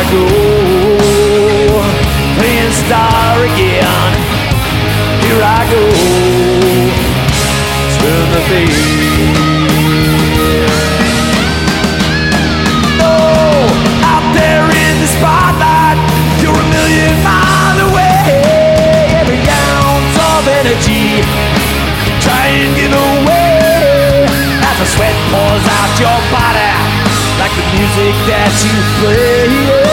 go, playing star again. Here I go, turn the page. Oh, out there in the spotlight, you're a million miles away. Every ounce of energy, try and give away as the sweat pours out your body, like the music that you play.